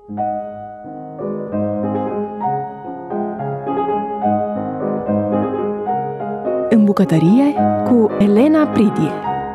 În bucătărie cu Elena Pridie.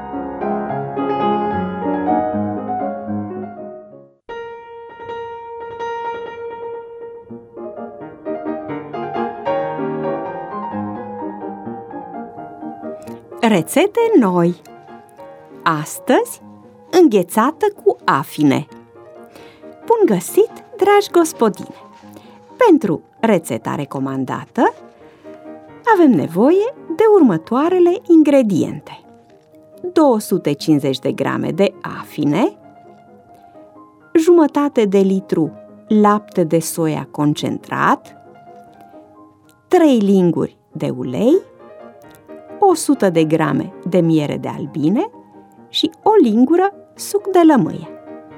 Rețete noi. Astăzi, înghețată cu afine. Bun găsit, dragi gospodine! Pentru rețeta recomandată avem nevoie de următoarele ingrediente: 250 de grame de afine, jumătate de litru lapte de soia concentrat, 3 linguri de ulei, 100 de grame de miere de albine și o lingură suc de lămâie.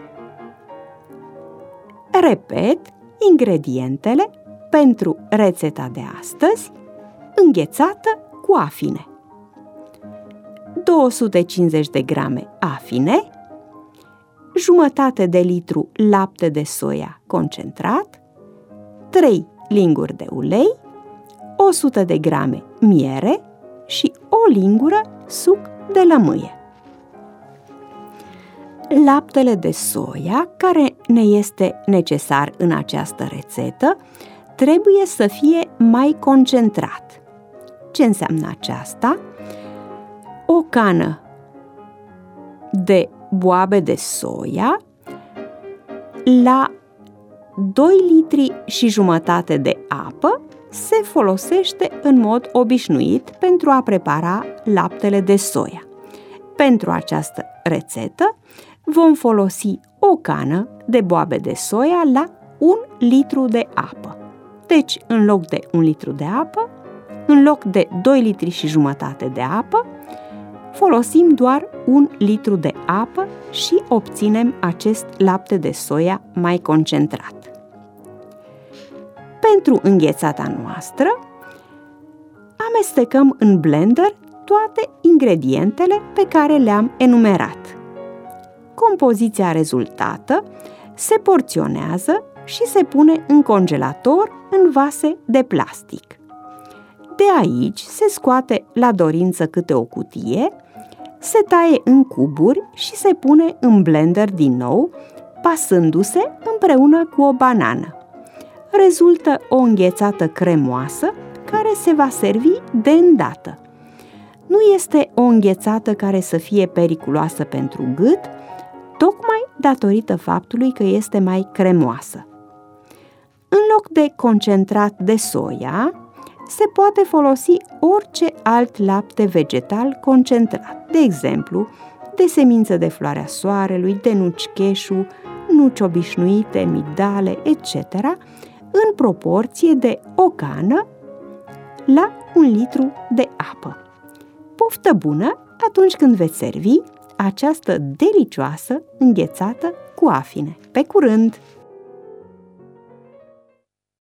Repet ingredientele pentru rețeta de astăzi, înghețată cu afine: 250 de grame afine, jumătate de litru lapte de soia concentrat, 3 linguri de ulei, 100 de grame miere și o lingură suc de lămâie. Laptele de soia care ne este necesar în această rețetă trebuie să fie mai concentrat. Ce înseamnă aceasta? O cană de boabe de soia la 2 litri și jumătate de apă se folosește în mod obișnuit pentru a prepara laptele de soia. Pentru această rețetă vom folosi o cană de boabe de soia la 1 litru de apă. Deci, în loc de 1 litru de apă, în loc de 2 litri și jumătate de apă, folosim doar 1 litru de apă și obținem acest lapte de soia mai concentrat. Pentru înghețata noastră, amestecăm în blender toate ingredientele pe care le-am enumerat. Compoziția rezultată se porționează și se pune în congelator în vase de plastic. De aici se scoate la dorință câte o cutie, se taie în cuburi și se pune în blender din nou, pasându-se împreună cu o banană. Rezultă o înghețată cremoasă care se va servi de îndată. Nu este o înghețată care să fie periculoasă pentru gât, tocmai datorită faptului că este mai cremoasă. În loc de concentrat de soia, se poate folosi orice alt lapte vegetal concentrat, de exemplu, de semințe de floarea soarelui, de nuci cheșu, nuci obișnuite, migdale, etc., în proporție de o cană la 1 litru de apă. Poftă bună atunci când veți servi această delicioasă înghețată cu afine. Pe curând!